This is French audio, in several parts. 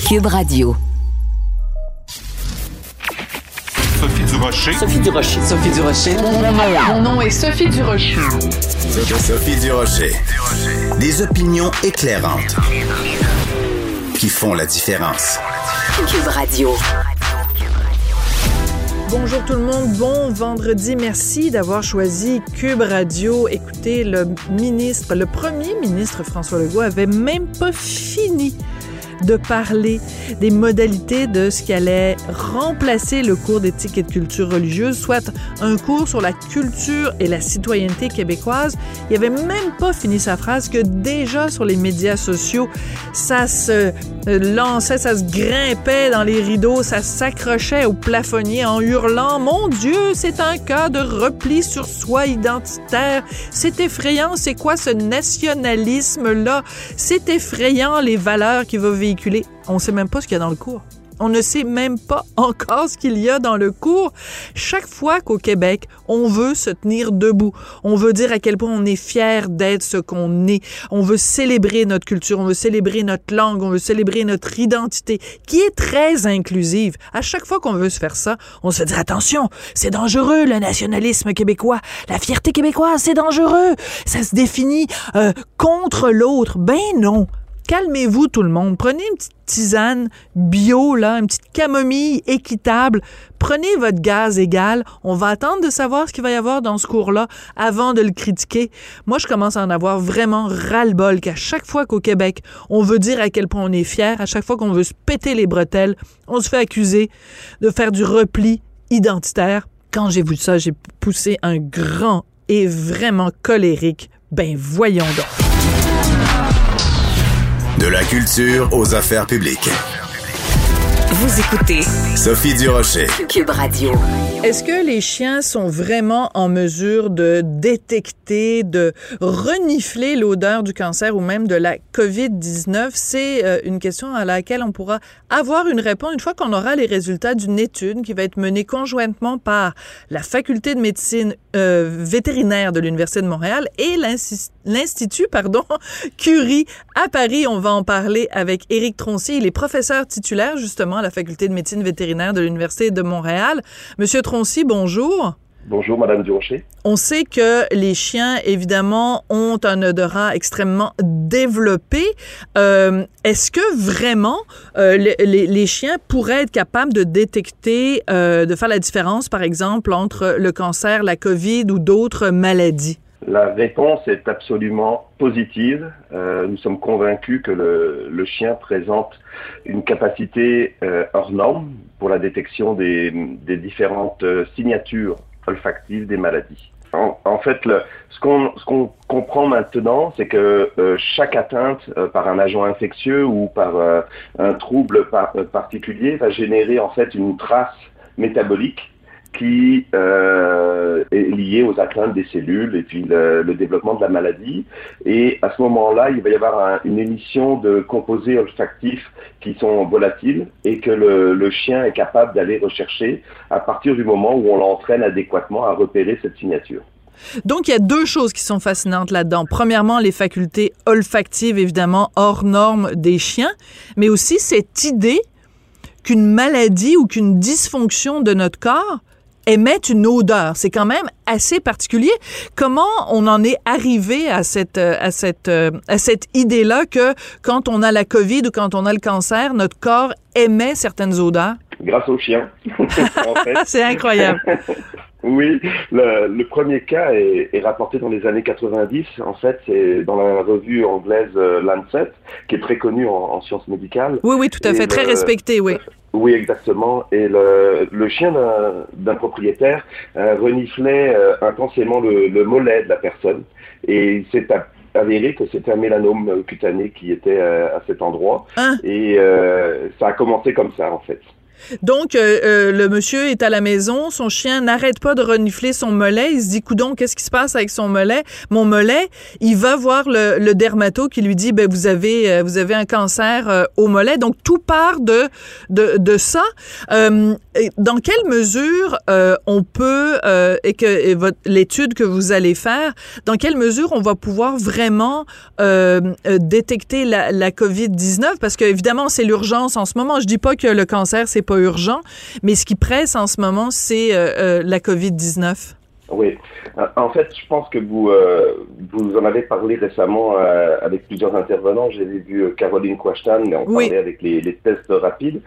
Cube Radio. Sophie Durocher. Sophie Durocher. Sophie Durocher. Mon nom est Sophie Durocher. Sophie Durocher. Des opinions éclairantes qui font la différence. Cube Radio. Bonjour tout le monde, bon vendredi. Merci d'avoir choisi Cube Radio. Écoutez, le premier ministre François Legault avait même pas fini de parler des modalités de ce qui allait remplacer le cours d'éthique et de culture religieuse, soit un cours sur la culture et la citoyenneté québécoise. Il avait même pas fini sa phrase que déjà sur les médias sociaux, ça se lançait, ça se grimpait dans les rideaux, ça s'accrochait au plafonnier en hurlant « Mon Dieu, c'est un cas de repli sur soi identitaire. C'est effrayant, c'est quoi ce nationalisme-là? C'est effrayant les valeurs qu'il va véhiculer. » On ne sait même pas ce qu'il y a dans le cours. On ne sait même pas encore ce qu'il y a dans le cours. Chaque fois qu'au Québec, on veut se tenir debout, on veut dire à quel point on est fier d'être ce qu'on est, on veut célébrer notre culture, on veut célébrer notre langue, on veut célébrer notre identité, qui est très inclusive. À chaque fois qu'on veut se faire ça, on se fait dire « Attention, c'est dangereux le nationalisme québécois, la fierté québécoise, c'est dangereux, ça se définit contre l'autre. » Ben non! Calmez-vous tout le monde. Prenez une petite tisane bio, là, une petite camomille équitable. Prenez votre gaz égal. On va attendre de savoir ce qu'il va y avoir dans ce cours-là avant de le critiquer. Moi, je commence à en avoir vraiment ras-le-bol qu'à chaque fois qu'au Québec, on veut dire à quel point on est fier, à chaque fois qu'on veut se péter les bretelles, on se fait accuser de faire du repli identitaire. Quand j'ai vu ça, j'ai poussé un grand et vraiment colérique. Ben voyons donc. De la culture aux affaires publiques. Vous écoutez Sophie Durocher. Cube Radio. Est-ce que les chiens sont vraiment en mesure de détecter, de renifler l'odeur du cancer ou même de la COVID-19? C'est une question à laquelle on pourra avoir une réponse une fois qu'on aura les résultats d'une étude qui va être menée conjointement par la Faculté de médecine vétérinaire de l'Université de Montréal et l'Institut Curie à Paris. On va en parler avec Éric Troncy. Il est professeur titulaire justement à la Faculté de médecine vétérinaire de l'Université de Montréal. Monsieur Troncy, bonjour. Bonjour, Madame Durocher. On sait que les chiens, évidemment, ont un odorat extrêmement développé. Est-ce que vraiment les chiens pourraient être capables de détecter, de faire la différence, par exemple, entre le cancer, la COVID ou d'autres maladies? La réponse est absolument positive. Nous sommes convaincus que le chien présente une capacité hors norme pour la détection des différentes signatures olfactives des maladies. En fait, ce qu'on comprend maintenant, c'est que chaque atteinte par un agent infectieux ou par un trouble particulier va générer en fait une trace métabolique qui est lié aux atteintes des cellules et puis le développement de la maladie. Et à ce moment-là, il va y avoir une émission de composés olfactifs qui sont volatiles et que le chien est capable d'aller rechercher à partir du moment où on l'entraîne adéquatement à repérer cette signature. Donc, il y a deux choses qui sont fascinantes là-dedans. Premièrement, les facultés olfactives, évidemment, hors normes des chiens, mais aussi cette idée qu'une maladie ou qu'une dysfonction de notre corps émettent une odeur. C'est quand même assez particulier. Comment on en est arrivé à cette idée-là que quand on a la COVID ou quand on a le cancer, notre corps émet certaines odeurs? Grâce aux chiens, en fait. C'est incroyable. Oui, le premier cas est rapporté dans les années 90. En fait, c'est dans la revue anglaise Lancet, qui est très connue en sciences médicales. Oui, tout à fait. Très respectée, oui. Oui, exactement. Et le chien d'un propriétaire reniflait intensément le mollet de la personne. Et il s'est avéré que c'était un mélanome cutané qui était à cet endroit. Et ça a commencé comme ça, en fait. Donc, le monsieur est à la maison, son chien n'arrête pas de renifler son mollet. Il se dit, coudonc, qu'est-ce qui se passe avec son mollet? Mon mollet, il va voir le dermato qui lui dit, ben vous avez un cancer au mollet. Donc, tout part de ça. Dans quelle mesure on peut, l'étude que vous allez faire, dans quelle mesure on va pouvoir vraiment détecter la COVID-19? Parce que, évidemment, c'est l'urgence en ce moment. Je dis pas que le cancer, c'est pas urgent, mais ce qui presse en ce moment, c'est la COVID-19. Oui. En fait, je pense que vous en avez parlé récemment avec plusieurs intervenants. J'ai vu Caroline Quashtan, mais on parlait avec les tests rapides.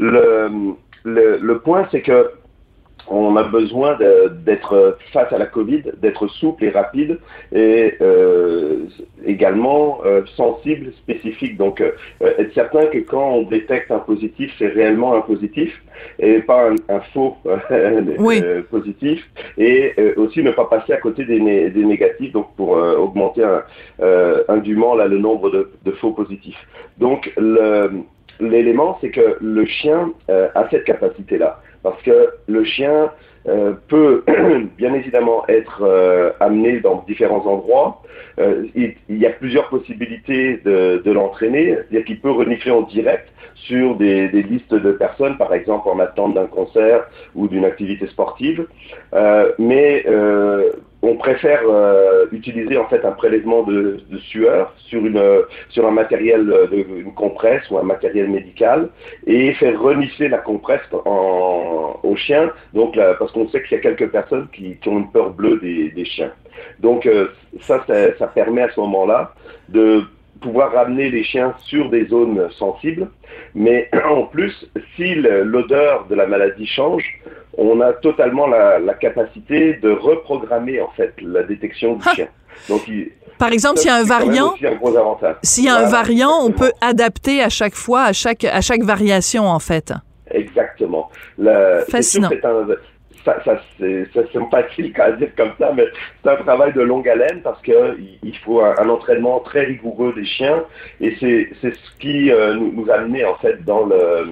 Le point, c'est que on a besoin d'être face à la COVID, d'être souple et rapide et également sensible, spécifique. Donc, être certain que quand on détecte un positif, c'est réellement un positif et pas un faux positif. Et aussi ne pas passer à côté des négatifs, donc pour augmenter indûment là, le nombre de faux positifs. Donc, l'élément, c'est que le chien a cette capacité-là. Parce que le chien peut bien évidemment être amené dans différents endroits. Il y a plusieurs possibilités de l'entraîner. C'est-à-dire qu'il peut renifler en direct sur des listes de personnes, par exemple en attente d'un concert ou d'une activité sportive. Mais on préfère utiliser en fait un prélèvement de sueur sur un matériel, une compresse ou un matériel médical et faire renifler la compresse au chien. Donc parce qu'on sait qu'il y a quelques personnes qui ont une peur bleue des chiens. Donc ça permet à ce moment-là de pouvoir ramener les chiens sur des zones sensibles, mais en plus, si l'odeur de la maladie change, on a totalement la capacité de reprogrammer en fait la détection du chien. Donc, par exemple, s'il y a un variant, un variant, on peut adapter à chaque fois, à chaque variation en fait. Exactement. Fascinant. C'est sympathique à dire comme ça, mais c'est un travail de longue haleine parce que il faut un entraînement très rigoureux des chiens et c'est ce qui nous a amené en fait dans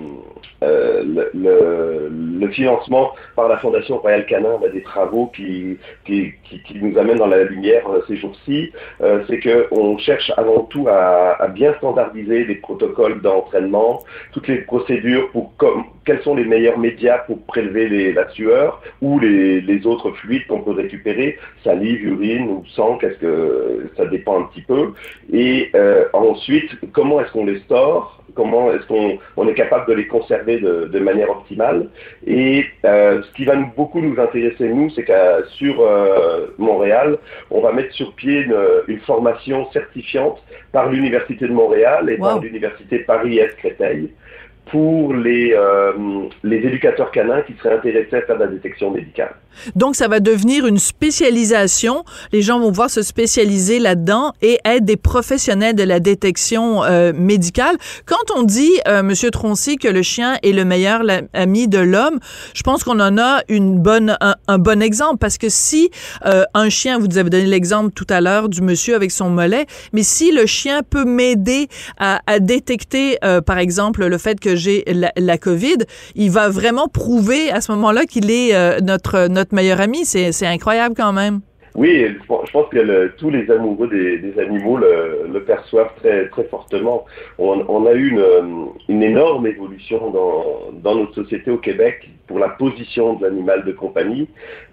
le financement par la Fondation Royal Canin des travaux qui nous amènent dans la lumière ces jours-ci. C'est que on cherche avant tout à bien standardiser les protocoles d'entraînement, toutes les procédures quels sont les meilleurs médias pour prélever la sueur ou les autres fluides qu'on peut récupérer, salive, urine ou sang, qu'est-ce que ça dépend un petit peu. Et ensuite, comment est-ce qu'on les store? Comment est-ce qu'on est capable de les conserver de manière optimale? Et ce qui va beaucoup nous intéresser, nous, c'est qu'à sur Montréal, on va mettre sur pied une formation certifiante par l'Université de Montréal et par l'Université Paris-Est-Créteil pour les éducateurs canins qui seraient intéressés à faire de la détection médicale. Donc, ça va devenir une spécialisation. Les gens vont pouvoir se spécialiser là-dedans et être des professionnels de la détection médicale. Quand on dit, Monsieur Troncy, que le chien est le meilleur ami de l'homme, je pense qu'on en a un bon exemple parce que si un chien, vous avez donné l'exemple tout à l'heure du monsieur avec son mollet, mais si le chien peut m'aider à détecter, par exemple, le fait que j'ai la COVID, il va vraiment prouver à ce moment-là qu'il est notre meilleur ami. C'est incroyable quand même. Oui, je pense que tous les amoureux des animaux le perçoivent très, très fortement. On a eu une énorme évolution dans notre société au Québec pour la position de l'animal de compagnie.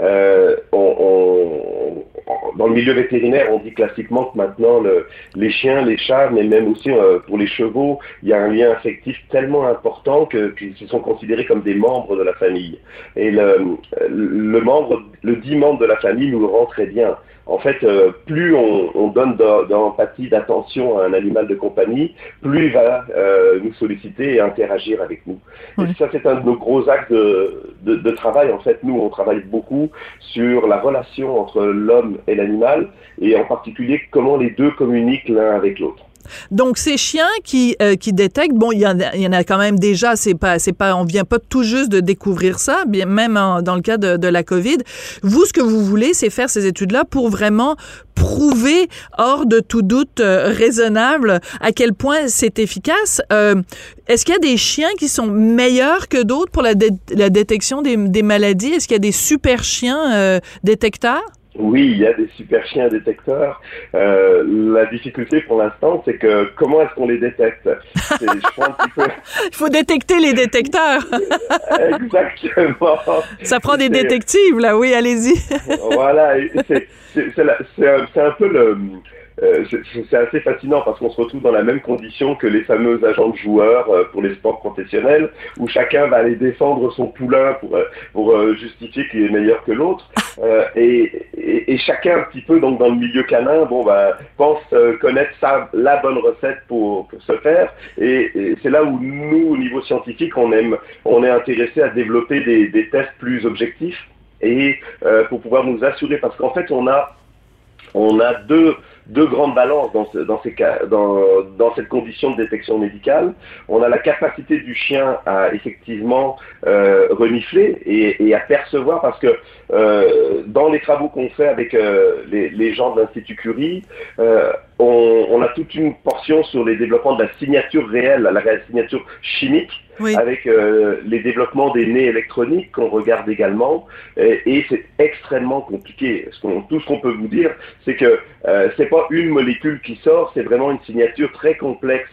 Dans le milieu vétérinaire, on dit classiquement que maintenant, les chiens, les chats, mais même aussi pour les chevaux, il y a un lien affectif tellement important qu'ils sont considérés comme des membres de la famille. Et le dit membre de la famille nous le rend très bien. En fait, plus on donne d'empathie, d'attention à un animal de compagnie, plus il va nous solliciter et interagir avec nous. Oui. Et ça, c'est un de nos gros axes de travail. En fait, nous, on travaille beaucoup sur la relation entre l'homme et l'animal, et en particulier comment les deux communiquent l'un avec l'autre. Donc, ces chiens qui détectent, bon, il y en a quand même déjà, on vient pas tout juste de découvrir ça, bien, même dans le cas de la COVID. Vous, ce que vous voulez, c'est faire ces études-là pour vraiment prouver, hors de tout doute raisonnable, à quel point c'est efficace. Est-ce qu'il y a des chiens qui sont meilleurs que d'autres pour la détection des maladies? Est-ce qu'il y a des super chiens détecteurs? Oui, il y a des super chiens détecteurs. La difficulté pour l'instant, c'est que comment est-ce qu'on les détecte? Il faut détecter les détecteurs. Exactement. Ça prend des détectives, là. Oui, allez-y. Voilà, c'est un peu le... c'est assez fascinant parce qu'on se retrouve dans la même condition que les fameux agents de joueurs pour les sports professionnels, où chacun va aller défendre son poulain pour justifier qu'il est meilleur que l'autre, et chacun un petit peu donc dans le milieu canin pense connaître la bonne recette pour se faire, et c'est là où nous au niveau scientifique on est intéressé à développer des tests plus objectifs et pour pouvoir nous assurer, parce qu'en fait on a deux grandes balances dans cette condition de détection médicale. On a la capacité du chien à effectivement renifler et à percevoir, parce que dans les travaux qu'on fait avec les gens de l'Institut Curie, on a toute une portion sur les développements de la signature réelle, la signature chimique, oui, avec les développements des nez électroniques qu'on regarde également, et c'est extrêmement compliqué. Tout ce qu'on peut vous dire, c'est que c'est pas une molécule qui sort, c'est vraiment une signature très complexe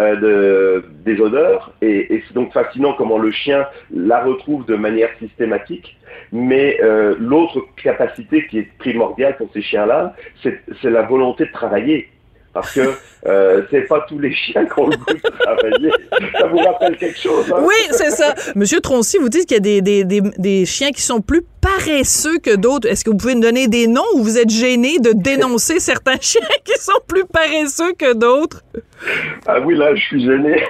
des odeurs, et c'est donc fascinant comment le chien la retrouve de manière systématique. Mais l'autre capacité qui est primordiale pour ces chiens-là, c'est la volonté de travailler. Parce que c'est pas tous les chiens qui ont le goût de travailler. Ça vous rappelle quelque chose, hein? Oui, c'est ça. Monsieur Troncy, vous dites qu'il y a des chiens qui sont plus paresseux que d'autres. Est-ce que vous pouvez me donner des noms, ou vous êtes gêné de dénoncer certains chiens qui sont plus paresseux que d'autres? Ah oui, là, je suis gêné.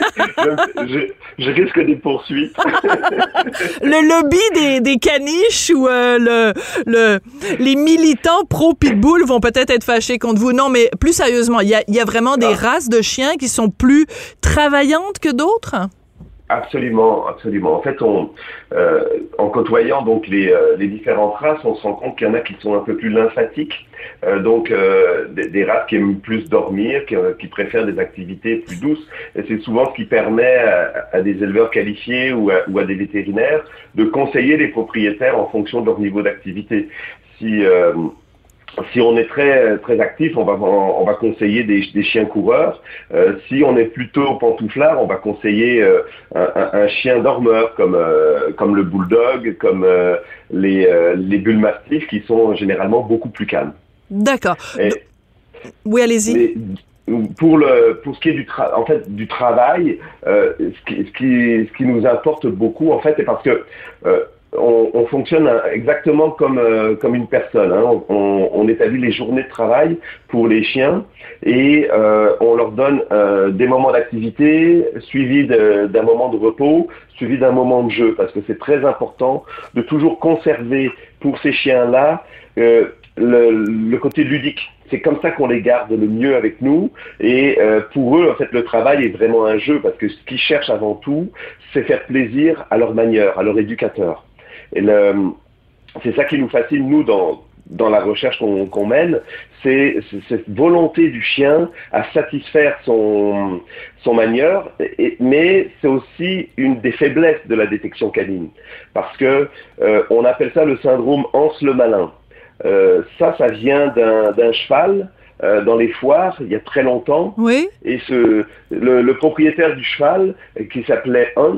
je risque des poursuites. Le lobby des caniches ou les militants pro-pitbull vont peut-être être fâchés contre vous. Non, mais plus sérieusement, il y a vraiment des races de chiens qui sont plus travaillantes que d'autres? Absolument, absolument. En fait, en côtoyant donc les différentes races, on se rend compte qu'il y en a qui sont un peu plus lymphatiques, des races qui aiment plus dormir, qui préfèrent des activités plus douces. Et c'est souvent ce qui permet à des éleveurs qualifiés ou à des vétérinaires de conseiller les propriétaires en fonction de leur niveau d'activité. Si on est très très actif, on va conseiller des chiens coureurs. Si on est plutôt pantouflard, on va conseiller un chien dormeur comme le bulldog, comme les bull mastiffs, qui sont généralement beaucoup plus calmes. D'accord. Oui, allez-y. Pour ce qui est du travail, ce qui nous importe beaucoup en fait, est parce que on fonctionne exactement comme une personne, hein. On établit les journées de travail pour les chiens, et on leur donne des moments d'activité suivis d'un moment de repos, suivi d'un moment de jeu, parce que c'est très important de toujours conserver pour ces chiens-là le côté ludique. C'est comme ça qu'on les garde le mieux avec nous, et pour eux, en fait, le travail est vraiment un jeu, parce que ce qu'ils cherchent avant tout, c'est faire plaisir à leur manieur, à leur éducateur. Et c'est ça qui nous fascine, nous, dans la recherche qu'on mène, c'est cette volonté du chien à satisfaire son manieur, mais c'est aussi une des faiblesses de la détection canine, parce que on appelle ça le syndrome Hans-le-Malin. Ça vient d'un cheval dans les foires il y a très longtemps, oui. Et le propriétaire du cheval, qui s'appelait Hans,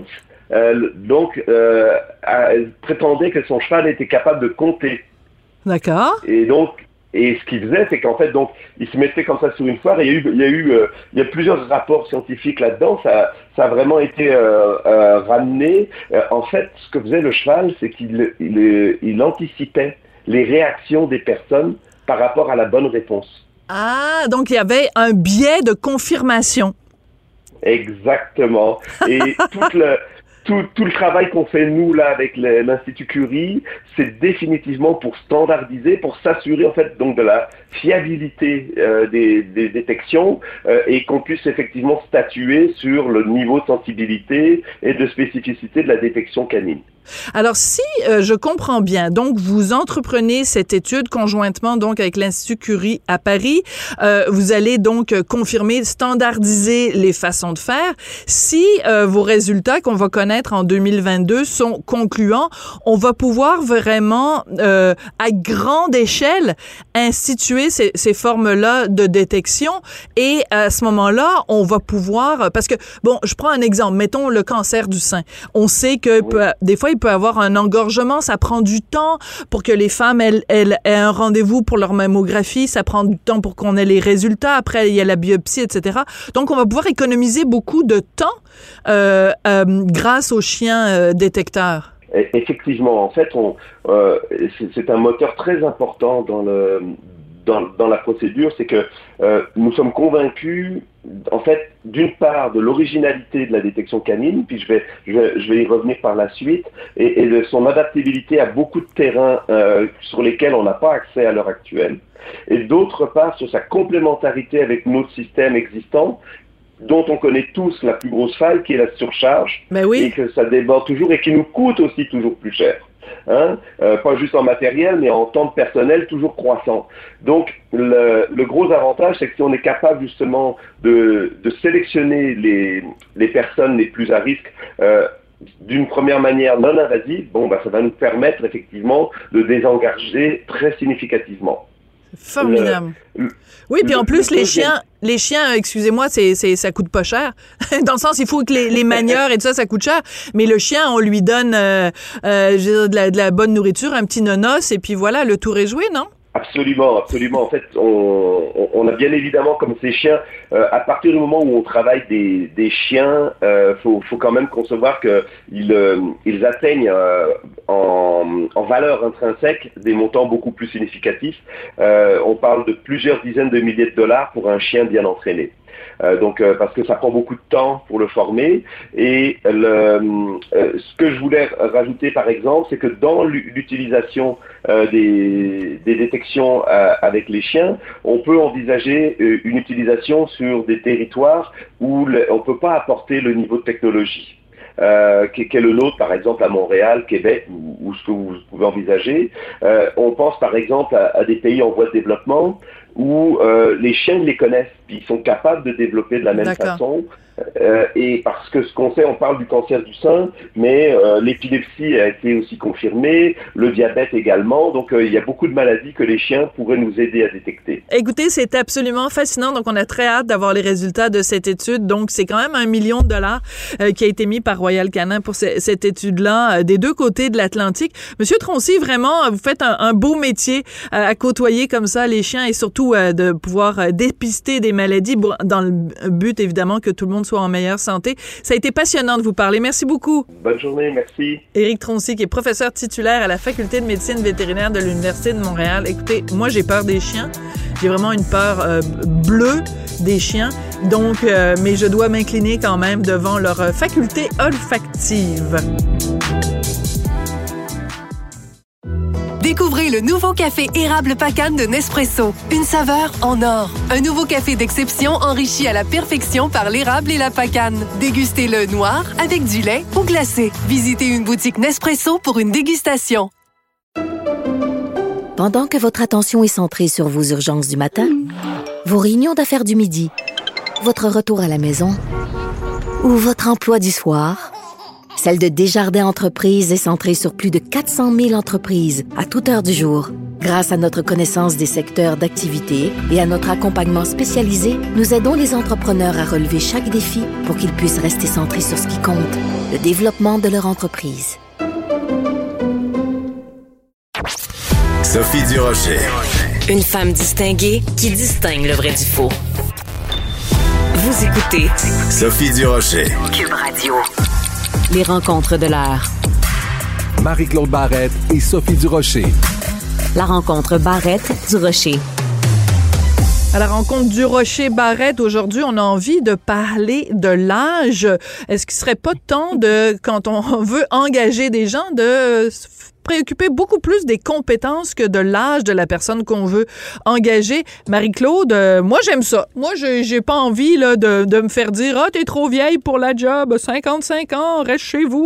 prétendait que son cheval était capable de compter. D'accord. Et ce qu'il faisait, c'est qu'en fait, donc, il se mettait comme ça sur une foire, et il y a plusieurs rapports scientifiques là-dedans. Ça a vraiment été ramené. En fait, ce que faisait le cheval, c'est qu'il anticipait les réactions des personnes par rapport à la bonne réponse. Ah, donc il y avait un biais de confirmation. Exactement. Et tout le travail qu'on fait nous là avec l'Institut Curie, c'est définitivement pour standardiser, pour s'assurer en fait donc de la fiabilité des détections et qu'on puisse effectivement statuer sur le niveau de sensibilité et de spécificité de la détection canine. Alors, si je comprends bien, donc vous entreprenez cette étude conjointement donc avec l'Institut Curie à Paris, vous allez donc confirmer, standardiser les façons de faire. Si vos résultats qu'on va connaître en 2022 sont concluants, on va pouvoir vraiment à grande échelle instituer ces formes-là de détection et à ce moment-là, on va pouvoir, parce que bon, je prends un exemple, mettons le cancer du sein. On sait que des fois il peut avoir un engorgement, ça prend du temps pour que les femmes elles aient un rendez-vous pour leur mammographie, ça prend du temps pour qu'on ait les résultats, après il y a la biopsie, etc. Donc on va pouvoir économiser beaucoup de temps grâce aux chiens détecteurs. Effectivement, en fait, c'est un moteur très important dans la procédure, c'est que nous sommes convaincus, en fait, d'une part de l'originalité de la détection canine, puis je vais y revenir par la suite, et de son adaptabilité à beaucoup de terrains sur lesquels on n'a pas accès à l'heure actuelle, et d'autre part sur sa complémentarité avec notre système existant, dont on connaît tous la plus grosse faille, qui est la surcharge, et que ça déborde toujours et qui nous coûte aussi toujours plus cher. Pas juste en matériel, mais en temps de personnel toujours croissant. Donc, le gros avantage, c'est que si on est capable justement de sélectionner les personnes les plus à risque d'une première manière non invasive, ça va nous permettre effectivement de désengager très significativement. Formidable. Oui, puis en plus, les chiens, excusez-moi, ça coûte pas cher. Dans le sens, il faut que les manieurs et tout ça, ça coûte cher. Mais le chien, on lui donne de la bonne nourriture, un petit nonos, et puis voilà, le tour est joué, non? Absolument, absolument. En fait, on a bien évidemment, comme ces chiens, à partir du moment où on travaille des chiens, faut quand même concevoir qu'ils atteignent en valeur intrinsèque des montants beaucoup plus significatifs. On parle de plusieurs dizaines de milliers de dollars pour un chien bien entraîné. Donc parce que ça prend beaucoup de temps pour le former, et ce que je voulais rajouter par exemple, c'est que dans l'utilisation des détections avec les chiens, on peut envisager une utilisation sur des territoires où on peut pas apporter le niveau de technologie qui est le nôtre, par exemple à Montréal, Québec, ou ce que vous pouvez envisager. On pense par exemple à des pays en voie de développement où les chiens les connaissent, puis ils sont capables de développer de la même façon. Et parce que ce qu'on sait, on parle du cancer du sein, mais l'épilepsie a été aussi confirmée, le diabète également, donc il y a beaucoup de maladies que les chiens pourraient nous aider à détecter. Écoutez, c'est absolument fascinant, donc on a très hâte d'avoir les résultats de cette étude, donc c'est quand même $1 million qui a été mis par Royal Canin pour cette étude-là, des deux côtés de l'Atlantique. Monsieur Troncy, vraiment, vous faites un beau métier à côtoyer comme ça les chiens et surtout de pouvoir dépister des maladies dans le but, évidemment, que tout le monde soit en meilleure santé. Ça a été passionnant de vous parler. Merci beaucoup. Bonne journée, merci. Éric Troncy, qui est professeur titulaire à la Faculté de médecine vétérinaire de l'Université de Montréal. Écoutez, moi, j'ai peur des chiens. J'ai vraiment une peur bleue des chiens. Donc, mais je dois m'incliner quand même devant leur faculté olfactive. Découvrez le nouveau café érable Pacane de Nespresso. Une saveur en or. Un nouveau café d'exception enrichi à la perfection par l'érable et la Pacane. Dégustez-le noir, avec du lait ou glacé. Visitez une boutique Nespresso pour une dégustation. Pendant que votre attention est centrée sur vos urgences du matin, vos réunions d'affaires du midi, votre retour à la maison ou votre emploi du soir, celle de Desjardins Entreprises est centrée sur plus de 400 000 entreprises à toute heure du jour. Grâce à notre connaissance des secteurs d'activité et à notre accompagnement spécialisé, nous aidons les entrepreneurs à relever chaque défi pour qu'ils puissent rester centrés sur ce qui compte, le développement de leur entreprise. Sophie Durocher. Une femme distinguée qui distingue le vrai du faux. Vous écoutez Sophie Durocher. Cube Radio. Les rencontres de l'heure. Marie-Claude Barrette et Sophie Durocher. La rencontre Barrette-Durocher. À la rencontre du Rocher-Barrette, aujourd'hui, on a envie de parler de l'âge. Est-ce qu'il serait pas temps de, quand on veut engager des gens, de se préoccuper beaucoup plus des compétences que de l'âge de la personne qu'on veut engager? Marie-Claude, moi, j'aime ça. Moi, j'ai pas envie là, de me faire dire « Ah, t'es trop vieille pour la job, 55 ans, reste chez vous. »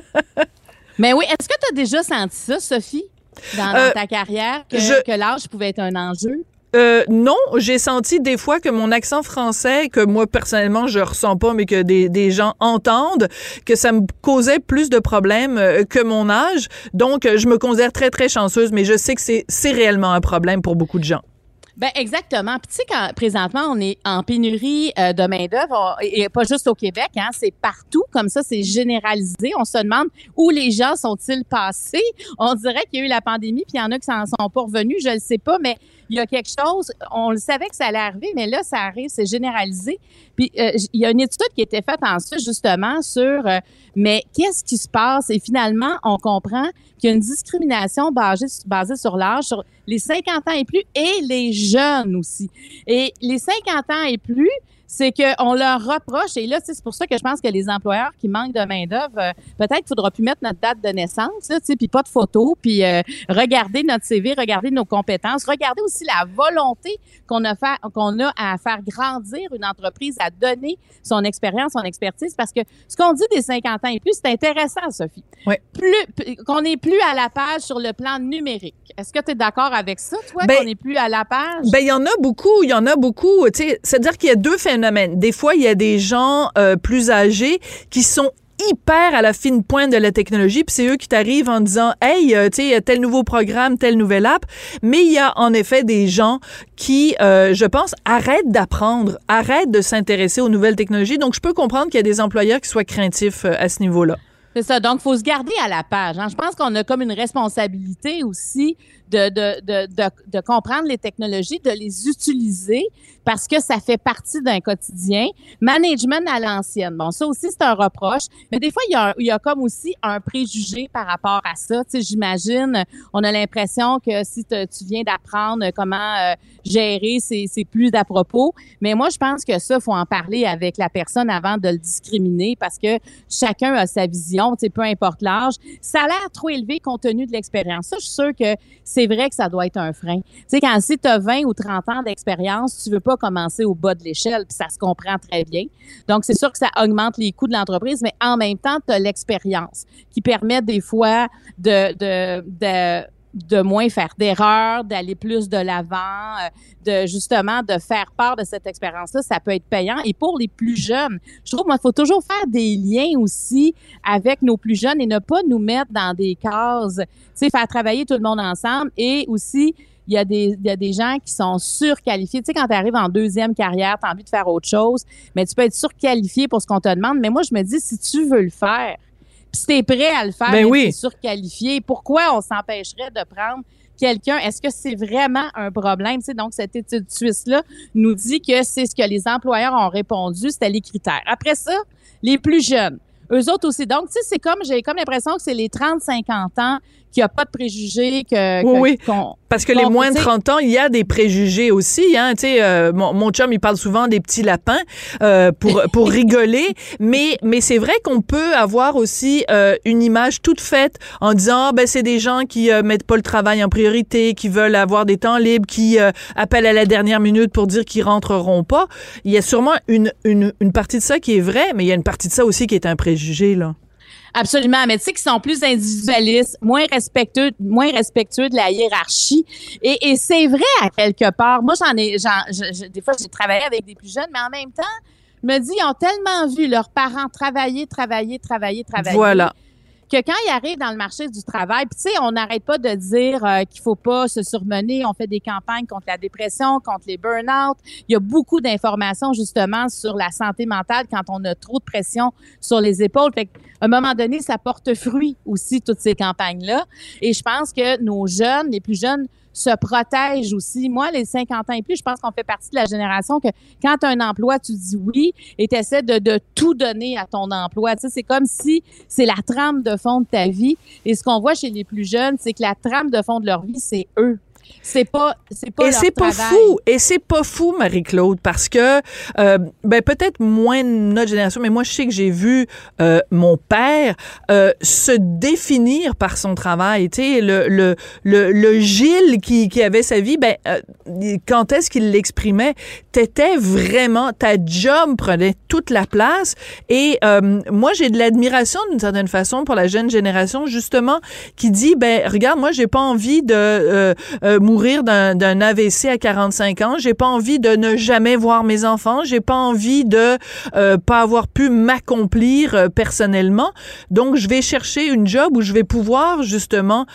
Mais oui, est-ce que tu as déjà senti ça, Sophie, dans ta carrière, que l'âge pouvait être un enjeu? Non, j'ai senti des fois que mon accent français, que moi personnellement je ressens pas, mais que des gens entendent, que ça me causait plus de problèmes que mon âge. Donc, je me considère très, très chanceuse, mais je sais que c'est réellement un problème pour beaucoup de gens. Ben exactement. Puis tu sais, quand présentement on est en pénurie de main d'œuvre, et pas juste au Québec, hein, c'est partout comme ça, c'est généralisé. On se demande où les gens sont-ils passés. On dirait qu'il y a eu la pandémie, puis il y en a qui s'en sont pas revenus. Je le sais pas, mais il y a quelque chose. On le savait que ça allait arriver, mais là ça arrive, c'est généralisé. Puis il y a une étude qui a été faite ensuite justement sur mais qu'est-ce qui se passe? Et finalement, on comprend qu'il y a une discrimination basée sur l'âge, sur les 50 ans et plus et les jeunes aussi. Et les 50 ans et plus, c'est qu'on leur reproche, et là, c'est pour ça que je pense que les employeurs qui manquent de main-d'œuvre, peut-être qu'il faudra plus mettre notre date de naissance, puis pas de photo, puis regarder notre CV, regarder nos compétences, regarder aussi la volonté qu'on a à faire grandir une entreprise, à donner son expérience, son expertise, parce que ce qu'on dit des 50 ans et plus, c'est intéressant, Sophie. Oui. Qu'on n'est plus à la page sur le plan numérique. Est-ce que tu es d'accord avec ça, toi, qu'on n'est plus à la page? Ben, il y en a beaucoup. Tu sais, c'est-à-dire qu'il y a deux phénomènes. Des fois, il y a des gens plus âgés qui sont hyper à la fine pointe de la technologie, puis c'est eux qui t'arrivent en disant « Hey, tu sais, tel nouveau programme, telle nouvelle app ». Mais il y a en effet des gens qui, je pense, arrêtent d'apprendre, arrêtent de s'intéresser aux nouvelles technologies. Donc, je peux comprendre qu'il y a des employeurs qui soient craintifs à ce niveau-là. C'est ça. Donc, il faut se garder à la page. Hein. Je pense qu'on a comme une responsabilité aussi de comprendre les technologies, de les utiliser parce que ça fait partie d'un quotidien. Management à l'ancienne. Bon, ça aussi, c'est un reproche. Mais des fois, il y a comme aussi un préjugé par rapport à ça. Tu sais, j'imagine, on a l'impression que si tu viens d'apprendre comment gérer, c'est plus d'à propos. Mais moi, je pense que ça, faut en parler avec la personne avant de le discriminer parce que chacun a sa vision, tu sais, peu importe l'âge. Ça a l'air trop élevé compte tenu de l'expérience. Ça, je suis sûre que c'est vrai que ça doit être un frein. Tu sais, quand si tu as 20 ou 30 ans d'expérience, tu veux pas commencer au bas de l'échelle, puis ça se comprend très bien. Donc, c'est sûr que ça augmente les coûts de l'entreprise, mais en même temps, tu as l'expérience qui permet des fois de moins faire d'erreurs, d'aller plus de l'avant, justement de faire part de cette expérience-là, ça peut être payant. Et pour les plus jeunes, je trouve qu'il faut toujours faire des liens aussi avec nos plus jeunes et ne pas nous mettre dans des cases, tu sais, faire travailler tout le monde ensemble. Et aussi, il y a des gens qui sont surqualifiés. Tu sais, quand tu arrives en deuxième carrière, tu as envie de faire autre chose, mais tu peux être surqualifié pour ce qu'on te demande. Mais moi, je me dis, si tu veux le faire, puis si t'es prêt à le faire, ben oui. T'es surqualifié, pourquoi on s'empêcherait de prendre quelqu'un? Est-ce que c'est vraiment un problème? Tu sais, donc, cette étude suisse-là nous dit que c'est ce que les employeurs ont répondu, c'était les critères. Après ça, les plus jeunes, eux autres aussi. Donc, tu sais, j'ai comme l'impression que c'est les 30-50 ans qu'il n'y a pas de préjugés oui. Parce que les moins de 30 ans, il y a des préjugés aussi. Hein, tu sais, mon chum, il parle souvent des petits lapins pour rigoler. Mais c'est vrai qu'on peut avoir aussi une image toute faite en disant ben c'est des gens qui mettent pas le travail en priorité, qui veulent avoir des temps libres, qui appellent à la dernière minute pour dire qu'ils rentreront pas. Il y a sûrement une partie de ça qui est vraie, mais il y a une partie de ça aussi qui est un préjugé, là. Absolument, mais tu sais qu'ils sont plus individualistes, moins respectueux de la hiérarchie. Et c'est vrai à quelque part. Moi, des fois, j'ai travaillé avec des plus jeunes, mais en même temps, je me dis, ils ont tellement vu leurs parents travailler. Voilà. Que quand ils arrivent dans le marché du travail, puis tu sais, on n'arrête pas de dire qu'il faut pas se surmener. On fait des campagnes contre la dépression, contre les burn-out. Il y a beaucoup d'informations justement sur la santé mentale quand on a trop de pression sur les épaules. Fait qu'à un moment donné, ça porte fruit aussi, toutes ces campagnes-là. Et je pense que nos jeunes, les plus jeunes, se protègent aussi. Moi, les 50 ans et plus, je pense qu'on fait partie de la génération que quand tu as un emploi, tu dis oui et tu essaies de tout donner à ton emploi. Tu sais, c'est comme si c'est la trame de fond de ta vie. Et ce qu'on voit chez les plus jeunes, c'est que la trame de fond de leur vie, c'est eux. c'est pas et leur c'est pas travail. fou. Et c'est pas fou, Marie-Claude, parce que, peut-être moins de notre génération, mais moi, je sais que j'ai vu mon père se définir par son travail. Tu sais, le Gilles qui avait sa vie, quand est-ce qu'il l'exprimait? T'étais vraiment, ta job prenait toute la place. Et moi, j'ai de l'admiration d'une certaine façon pour la jeune génération, justement, qui dit, regarde, moi, j'ai pas envie de mourir d'un AVC à 45 ans, j'ai pas envie de ne jamais voir mes enfants, j'ai pas envie de pas avoir pu m'accomplir personnellement, donc je vais chercher une job où je vais pouvoir justement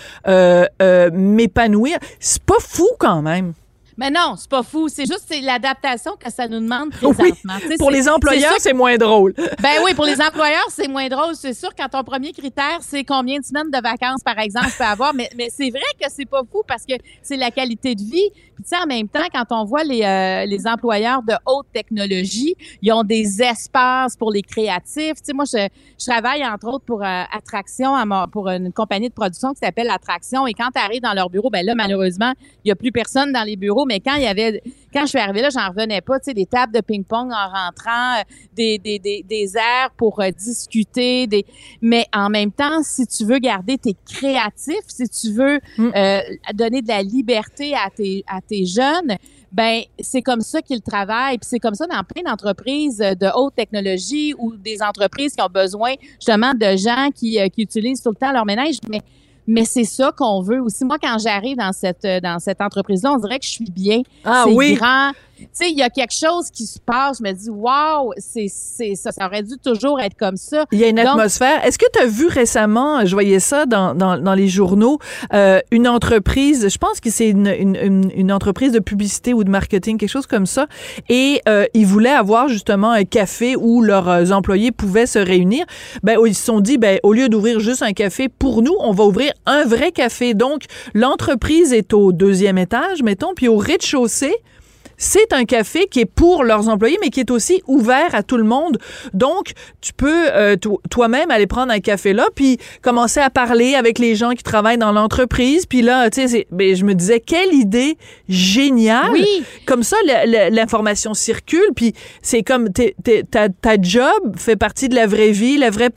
m'épanouir. C'est pas fou quand même. Mais non, c'est pas fou. C'est l'adaptation que ça nous demande présentement. Oui, pour les employeurs, c'est moins drôle. Oui, pour les employeurs, c'est moins drôle. C'est sûr, quand ton premier critère, c'est combien de semaines de vacances, par exemple, je peux avoir. Mais c'est vrai que c'est pas fou parce que c'est la qualité de vie. Puis, tu sais, en même temps, quand on voit les employeurs de haute technologie, ils ont des espaces pour les créatifs. Tu sais, moi, je travaille, entre autres, pour Attraction, pour une compagnie de production qui s'appelle Attraction. Et quand tu arrives dans leur bureau, là, malheureusement, il y a plus personne dans les bureaux. Mais quand je suis arrivée là, j'en revenais pas, tu sais, des tables de ping-pong en rentrant, des aires pour discuter, mais en même temps, si tu veux garder tes créatifs, si tu veux donner de la liberté à tes jeunes, c'est comme ça qu'ils travaillent, puis c'est comme ça dans plein d'entreprises de haute technologie ou des entreprises qui ont besoin justement de gens qui utilisent tout le temps leur ménage, mais c'est ça qu'on veut aussi. Moi, quand j'arrive dans cette entreprise-là, on dirait que je suis bien. Ah c'est oui. grand. Tu sais, il y a quelque chose qui se passe. Je me dis, wow, ça aurait dû toujours être comme ça. Il y a une atmosphère. Est-ce que tu as vu récemment, je voyais ça dans les journaux, une entreprise, je pense que c'est une entreprise de publicité ou de marketing, quelque chose comme ça, et ils voulaient avoir justement un café où leurs employés pouvaient se réunir. Ils se sont dit, au lieu d'ouvrir juste un café pour nous, on va ouvrir un vrai café. Donc, l'entreprise est au 2e étage, mettons, puis au rez-de-chaussée, c'est un café qui est pour leurs employés, mais qui est aussi ouvert à tout le monde. Donc, tu peux toi-même aller prendre un café là, puis commencer à parler avec les gens qui travaillent dans l'entreprise. Puis là, tu sais, je me disais, quelle idée géniale! Oui. Comme ça, l'information circule, puis c'est comme ta job fait partie de la vraie vie, la vraie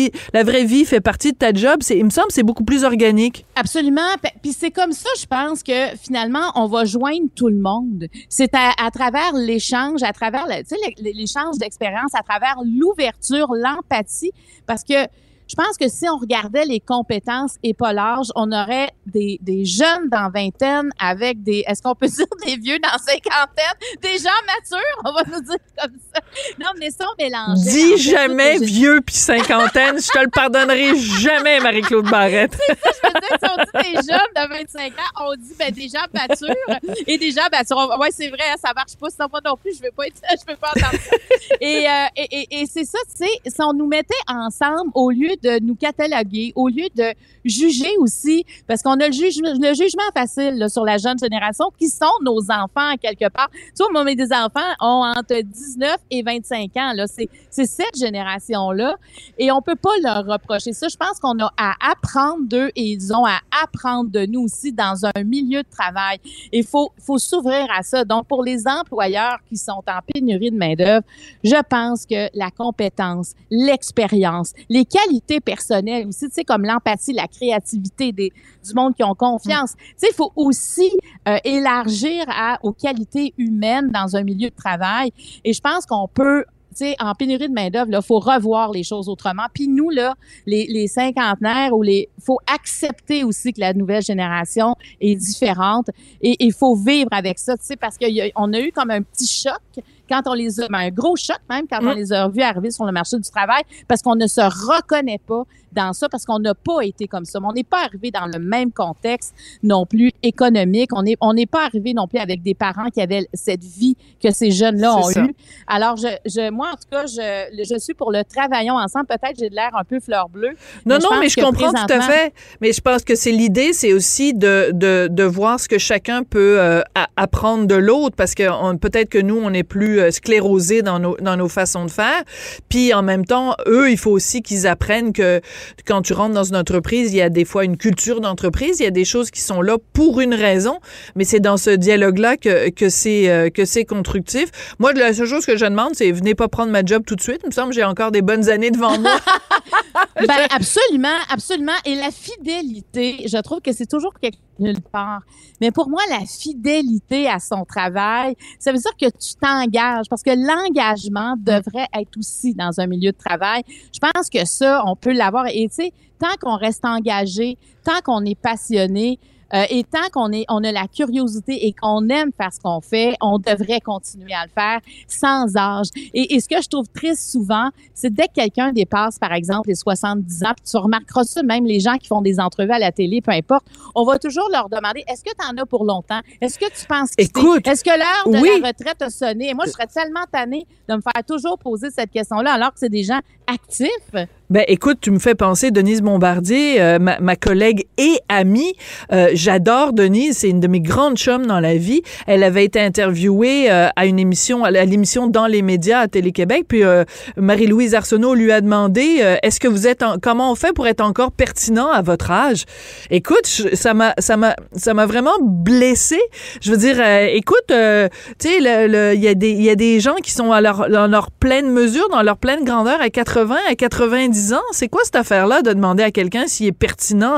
vie fait partie de ta job. Il me semble que c'est beaucoup plus organique. Absolument. Puis c'est comme ça, je pense que finalement, on va joindre tout le monde. C'est à travers l'échange, à travers l'échange d'expérience, à travers l'ouverture, l'empathie, parce que je pense que si on regardait les compétences épaularges, on aurait des jeunes dans vingtaine avec est-ce qu'on peut dire des vieux dans cinquantaine, des gens matures, on va nous dire comme ça. Non, mais ça, on mélange. Dis jamais vieux puis cinquantaine, je te le pardonnerai jamais, Marie-Claude Barrette. C'est ça, je veux dire, si on dit des jeunes de 25 ans, on dit des gens matures et des gens matures. Ouais, c'est vrai, ça marche pas, sinon moi non plus, je veux pas entendre ça. Et c'est ça, tu sais, si on nous mettait ensemble au lieu de nous cataloguer, au lieu de juger aussi, parce qu'on a le jugement facile là, sur la jeune génération, qui sont nos enfants quelque part. Tu vois, moi, mes enfants ont entre 19 et 25 ans. Là. C'est cette génération-là. Et on peut pas leur reprocher ça. Je pense qu'on a à apprendre d'eux et ils ont à apprendre de nous aussi dans un milieu de travail. Il faut s'ouvrir à ça. Donc, pour les employeurs qui sont en pénurie de main-d'œuvre, je pense que la compétence, l'expérience, les qualités personnelles aussi, tu sais, comme l'empathie, la créativité du monde qui ont confiance. Tu sais, il faut aussi élargir aux qualités humaines dans un milieu de travail. Et je pense qu'on peut, tu sais, en pénurie de main-d'œuvre, là, faut revoir les choses autrement. Puis nous, là, les cinquantenaires, faut accepter aussi que la nouvelle génération est différente et il faut vivre avec ça, tu sais, parce qu'on a eu comme un petit choc quand on les a, un gros choc même, quand on les a vus arriver sur le marché du travail, parce qu'on ne se reconnaît pas dans ça, parce qu'on n'a pas été comme ça. Mais on n'est pas arrivé dans le même contexte non plus économique. On n'est pas arrivé non plus avec des parents qui avaient cette vie que ces jeunes-là ont eue. Alors, moi, en tout cas, je suis pour le travaillons ensemble. Peut-être j'ai de l'air un peu fleur bleue. Non, mais je comprends tout à fait. Mais je pense que c'est l'idée, c'est aussi de voir ce que chacun peut apprendre de l'autre, parce que peut-être que nous, on est plus plus sclérosés dans nos façons de faire. Puis en même temps, eux, il faut aussi qu'ils apprennent que quand tu rentres dans une entreprise, il y a des fois une culture d'entreprise, il y a des choses qui sont là pour une raison, mais c'est dans ce dialogue-là que c'est constructif. Moi, la seule chose que je demande, c'est venez pas prendre ma job tout de suite. Il me semble que j'ai encore des bonnes années devant moi. Ben, absolument, absolument. Et la fidélité, je trouve que c'est toujours quelque nulle part. Mais pour moi, la fidélité à son travail, ça veut dire que tu t'engages, parce que l'engagement devrait être aussi dans un milieu de travail. Je pense que ça, on peut l'avoir. Et tu sais, tant qu'on reste engagé, tant qu'on est passionné, et tant qu'on a la curiosité et qu'on aime faire ce qu'on fait, on devrait continuer à le faire sans âge. Et ce que je trouve triste souvent, c'est dès que quelqu'un dépasse, par exemple, les 70 ans, puis tu remarqueras ça, même les gens qui font des entrevues à la télé, peu importe, on va toujours leur demander, est-ce que tu en as pour longtemps? Est-ce que tu penses quitter? Est-ce que l'heure de la retraite a sonné? Et moi, je serais tellement tannée de me faire toujours poser cette question-là, alors que c'est des gens actifs. Ben, écoute, tu me fais penser, Denise Bombardier, ma collègue et amie. J'adore Denise, c'est une de mes grandes chums dans la vie. Elle avait été interviewée à l'émission Dans les médias à Télé-Québec, puis Marie-Louise Arsenault lui a demandé est-ce que vous êtes comment on fait pour être encore pertinent à votre âge? Écoute, ça m'a vraiment blessée. Je veux dire, écoute, tu sais, il y a des gens qui sont dans leur pleine mesure, dans leur pleine grandeur à 80, à 90 ans. C'est quoi cette affaire-là de demander à quelqu'un s'il est pertinent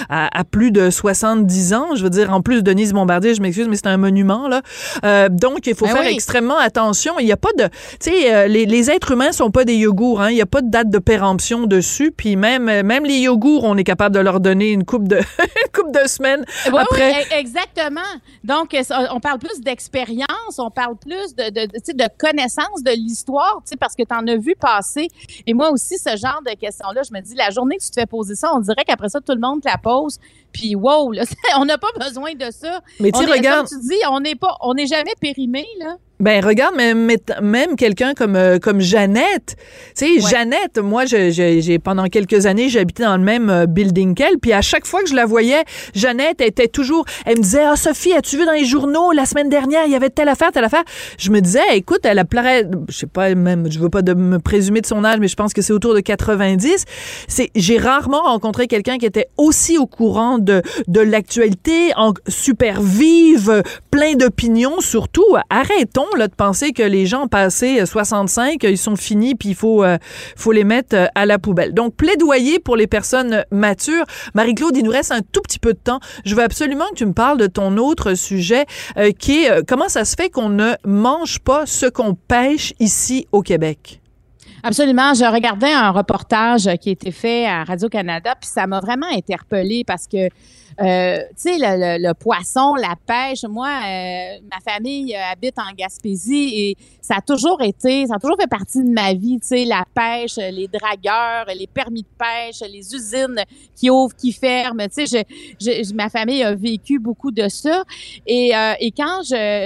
à plus de 70 ans? Je veux dire, en plus, Denise Bombardier, je m'excuse, mais c'est un monument, là. Donc, il faut faire extrêmement attention. Il n'y a pas de... Tu sais, les êtres humains sont pas des yogourts, hein. Il n'y a pas de date de péremption dessus. Puis même les yogourts, on est capable de leur donner une couple de semaines après. Oui, exactement. Donc, on parle plus d'expérience, on parle plus de connaissance de l'histoire, tu sais, parce que tu en as vu passer. Et moi aussi, ce genre de questions-là, je me dis, la journée que tu te fais poser ça, on dirait qu'après ça, tout le monde te la pose. Puis wow, là, on n'a pas besoin de ça. Mais tu regarde, comme tu dis, on n'est jamais périmé, là. Ben regarde, même quelqu'un comme Jeannette, tu sais, Jeannette, moi j'ai pendant quelques années j'habitais dans le même building qu'elle, puis à chaque fois que je la voyais, Jeannette était toujours, elle me disait Sophie, as-tu vu dans les journaux la semaine dernière il y avait telle affaire. Je me disais écoute, elle a pleuré, je sais pas, même je veux pas me présumer de son âge, mais je pense que c'est autour de 90. J'ai rarement rencontré quelqu'un qui était aussi au courant de l'actualité, super vive, plein d'opinions surtout. Arrêtons là, de penser que les gens passés 65, ils sont finis puis il faut les mettre à la poubelle. Donc, plaidoyer pour les personnes matures. Marie-Claude, il nous reste un tout petit peu de temps. Je veux absolument que tu me parles de ton autre sujet qui est comment ça se fait qu'on ne mange pas ce qu'on pêche ici au Québec? Absolument. Je regardais un reportage qui a été fait à Radio-Canada puis ça m'a vraiment interpellée parce que tu sais, le poisson, la pêche, moi, ma famille habite en Gaspésie et ça a toujours fait partie de ma vie, tu sais, la pêche, les dragueurs, les permis de pêche, les usines qui ouvrent, qui ferment, tu sais, ma famille a vécu beaucoup de ça et quand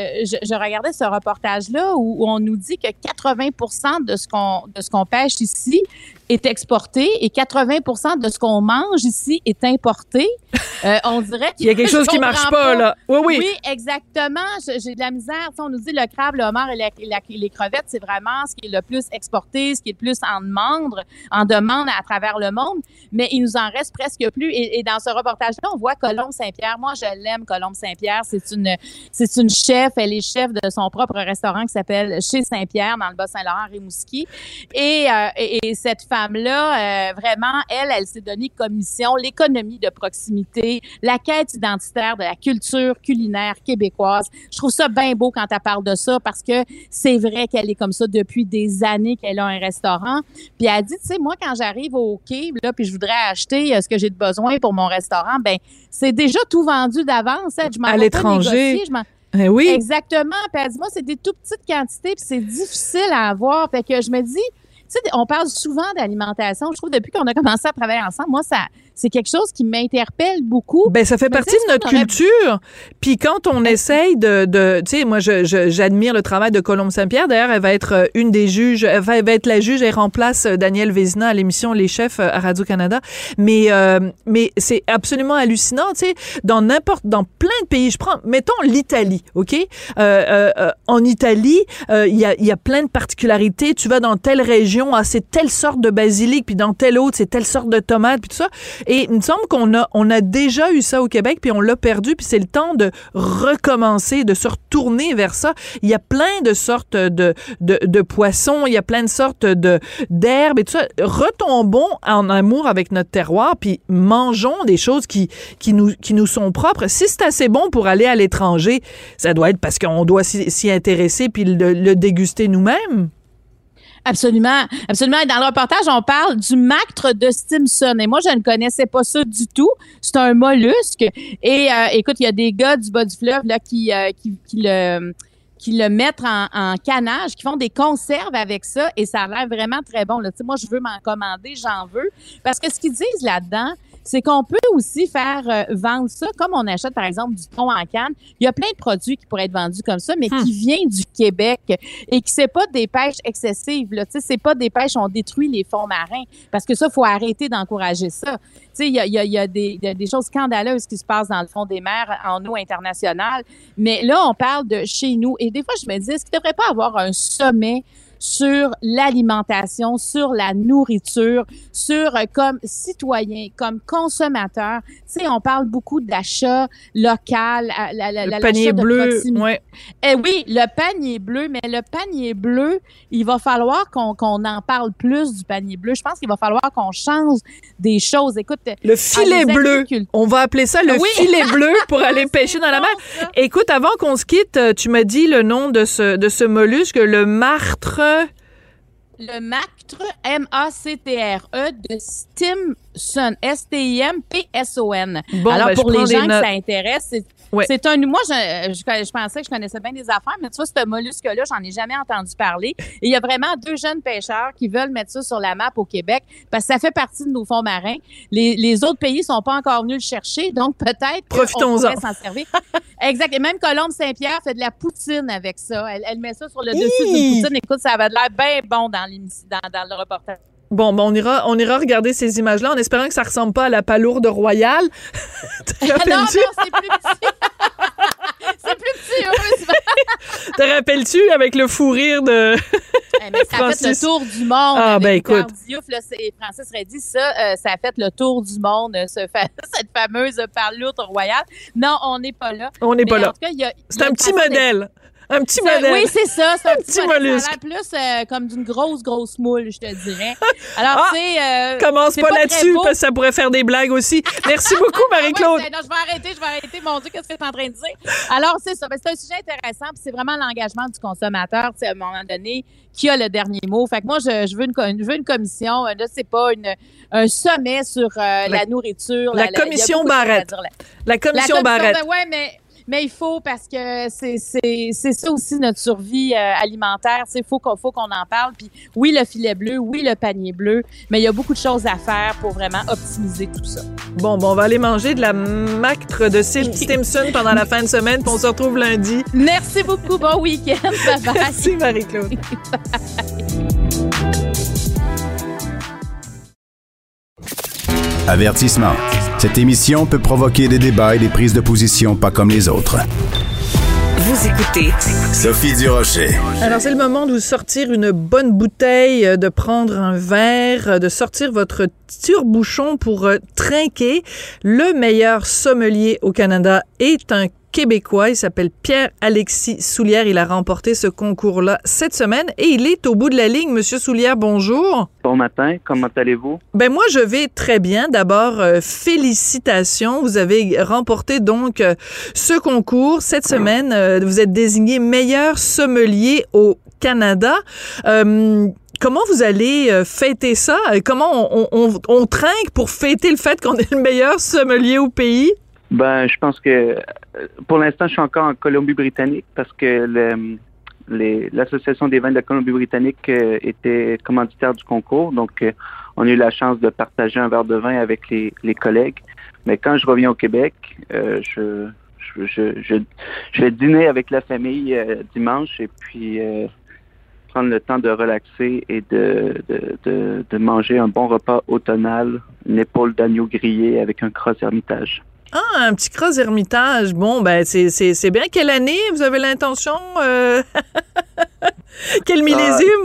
je regardais ce reportage-là où on nous dit que 80% de ce qu'on pêche ici est exporté et 80% de ce qu'on mange ici est importé. On dirait qu'il y a quelque chose qui marche pas, là. Oui, exactement. J'ai de la misère. Tu sais, on nous dit le crabe, le homard et les crevettes, c'est vraiment ce qui est le plus exporté, ce qui est le plus en demande à travers le monde. Mais il nous en reste presque plus. Et dans ce reportage-là, on voit Colombe Saint-Pierre. Moi, je l'aime, Colombe Saint-Pierre. C'est une chef. Elle est chef de son propre restaurant qui s'appelle Chez Saint-Pierre dans le Bas-Saint-Laurent, Rimouski. Et cette femme-là, vraiment, elle s'est donné comme mission l'économie de proximité, la quête identitaire de la culture culinaire québécoise. Je trouve ça bien beau quand elle parle de ça parce que c'est vrai qu'elle est comme ça depuis des années qu'elle a un restaurant. Puis elle dit, tu sais, moi, quand j'arrive au quai, là, puis je voudrais acheter ce que j'ai de besoin pour mon restaurant, ben c'est déjà tout vendu d'avance. Hein. Je m'en à l'étranger. Oui. Exactement. Puis elle dit, moi, c'est des tout petites quantités puis c'est difficile à avoir. Fait que je me dis, tu sais, on parle souvent d'alimentation. Je trouve depuis qu'on a commencé à travailler ensemble, moi, c'est quelque chose qui m'interpelle beaucoup. Ben, ça fait partie de notre culture. Puis quand on essaye de tu sais, moi, j'admire le travail de Colombe Saint-Pierre. D'ailleurs, elle va être une des juges, elle va être la juge, elle remplace Daniel Vézina à l'émission Les Chefs à Radio-Canada. Mais c'est absolument hallucinant, tu sais, dans plein de pays. Mettons l'Italie, OK? En Italie, il y a plein de particularités. Tu vas dans telle région, c'est telle sorte de basilic, puis dans telle autre, c'est telle sorte de tomate, puis tout ça. Et il me semble qu'on a déjà eu ça au Québec, puis on l'a perdu, puis c'est le temps de recommencer, de se retourner vers ça. Il y a plein de sortes de poissons, il y a plein de sortes d'herbes et tout ça. Retombons en amour avec notre terroir, puis mangeons des choses qui nous sont propres. Si c'est assez bon pour aller à l'étranger, ça doit être parce qu'on doit s'y intéresser puis le déguster nous-mêmes. Absolument, absolument. Et dans le reportage, on parle du mactre de Stimson. Et moi, je ne connaissais pas ça du tout. C'est un mollusque. Et écoute, il y a des gars du bas du fleuve là qui le mettent en canage, qui font des conserves avec ça. Et ça a l'air vraiment très bon. Là. Tu sais, moi, je veux m'en commander, j'en veux. Parce que ce qu'ils disent là-dedans, c'est qu'on peut aussi faire vendre ça, comme on achète, par exemple, du thon en canne. Il y a plein de produits qui pourraient être vendus comme ça, mais qui viennent du Québec et qui c'est pas des pêches excessives. Là. Tu sais, c'est pas des pêches, on détruit les fonds marins. Parce que ça, faut arrêter d'encourager ça. Tu sais, il y a des choses scandaleuses qui se passent dans le fond des mers en eau internationale. Mais là, on parle de chez nous. Et des fois, je me dis, est-ce qu'il ne devrait pas avoir un sommet sur l'alimentation, sur la nourriture, sur comme citoyen, comme consommateur. Tu sais, on parle beaucoup d'achat local, le panier bleu, ouais. Oui, le panier bleu, mais le panier bleu, il va falloir qu'on en parle plus du panier bleu. Je pense qu'il va falloir qu'on change des choses. Écoute, le filet bleu, on va appeler ça le filet bleu pour aller pêcher dans la mer. Écoute, avant qu'on se quitte, tu m'as dit le nom de ce mollusque, le martre. Le mactre, M-A-C-T-R-E, de Stimson, S-T-I-M-P-S-O-N. Bon, alors, ben, pour les gens que ça intéresse, ouais. C'est un... Moi, je pensais que je connaissais bien les affaires, mais tu vois, ce mollusque-là, j'en ai jamais entendu parler. Et il y a vraiment 2 jeunes pêcheurs qui veulent mettre ça sur la map au Québec parce que ça fait partie de nos fonds marins. Les autres pays sont pas encore venus le chercher, donc peut-être qu'on pourrait s'en servir. Exact. Et même Colombe Saint-Pierre fait de la poutine avec ça. Elle met ça sur le dessus d'une poutine. Écoute, ça avait l'air bien bon dans le reportage. Bon, on ira regarder ces images-là en espérant que ça ressemble pas à la palourde royale. Non, c'est plus petit. C'est plus petit, heureusement. Te rappelles-tu avec le fou rire de mais ça Francis? A fait le tour du monde. Ah, ben écoute. Diouf, là, Francis Reddy, ça a fait le tour du monde, cette fameuse palourde royale. Non, on n'est pas là. On n'est pas là. En tout cas, c'est un petit modèle. Un petit modèle. Oui, c'est ça. C'est un petit mollusque. Ça a l'air plus comme d'une grosse moule, je te dirais. Alors, commence pas là-dessus, parce que ça pourrait faire des blagues aussi. Merci beaucoup, Marie-Claude. Non, je vais arrêter. Mon Dieu, qu'est-ce que tu es en train de dire? Alors, c'est ça. C'est un sujet intéressant, puis c'est vraiment l'engagement du consommateur, à un moment donné, qui a le dernier mot. Fait que moi, je veux une commission, je sais pas, un sommet sur la nourriture. La commission Barrette. La commission Barrette. Mais il faut, parce que c'est ça aussi notre survie alimentaire. Il faut qu'on en parle. Puis oui, le filet bleu, oui, le panier bleu, mais il y a beaucoup de choses à faire pour vraiment optimiser tout ça. Bon, on va aller manger de la mactre de Stimson pendant la fin de semaine, puis on se retrouve lundi. Merci beaucoup. Bon week-end. Bye-bye. Merci, Marie-Claude. Avertissement. Cette émission peut provoquer des débats et des prises de position pas comme les autres. Vous écoutez Sophie Durocher. Alors, c'est le moment de vous sortir une bonne bouteille, de prendre un verre, de sortir votre tire-bouchon pour trinquer. Le meilleur sommelier au Canada est un Québécois. Il s'appelle Pierre-Alexis Soulière. Il a remporté ce concours-là cette semaine et il est au bout de la ligne. Monsieur Soulière, bonjour. Bon matin. Comment allez-vous? Ben moi, je vais très bien. D'abord, félicitations. Vous avez remporté donc ce concours. Cette semaine, vous êtes désigné meilleur sommelier au Canada. Comment vous allez fêter ça? Comment on trinque pour fêter le fait qu'on est le meilleur sommelier au pays? Ben, je pense que pour l'instant, je suis encore en Colombie-Britannique parce que l'Association des vins de la Colombie-Britannique était commanditaire du concours. Donc, on a eu la chance de partager un verre de vin avec les collègues. Mais quand je reviens au Québec, je vais dîner avec la famille dimanche et puis prendre le temps de relaxer et de manger un bon repas automnal, une épaule d'agneau grillée avec un cross-hermitage. Ah, un petit cross-hermitage. Bon, ben c'est bien. Quelle année vous avez l'intention? Quel millésime?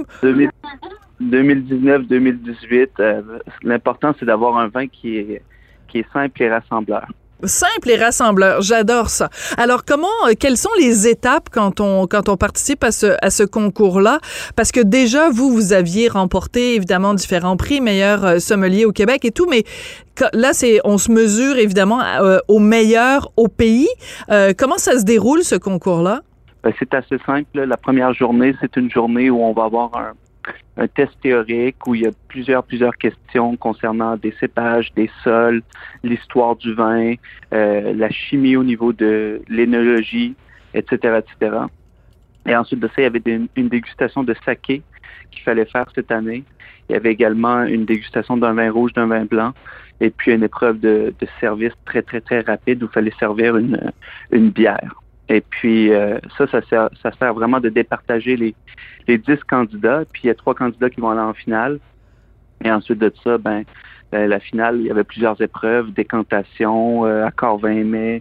2019-2018. L'important, c'est d'avoir un vin qui est simple et rassembleur. Simple et rassembleur, j'adore ça. Alors, quelles sont les étapes quand on participe à ce concours-là? Parce que déjà, vous aviez remporté évidemment différents prix, meilleur sommelier au Québec et tout, mais là, on se mesure évidemment au meilleur au pays. Comment ça se déroule, ce concours-là? C'est assez simple. La première journée, c'est une journée où on va avoir un test théorique où il y a plusieurs questions concernant des cépages, des sols, l'histoire du vin, la chimie au niveau de l'énologie, etc., etc. Et ensuite de ça, il y avait une dégustation de saké qu'il fallait faire cette année. Il y avait également une dégustation d'un vin rouge, d'un vin blanc, et puis une épreuve de service très, très, très rapide où il fallait servir une bière. Et puis, ça sert vraiment de départager les 10 candidats. Puis, il y a 3 candidats qui vont aller en finale. Et ensuite de ça, la finale, il y avait plusieurs épreuves, décantation, accord vin mai,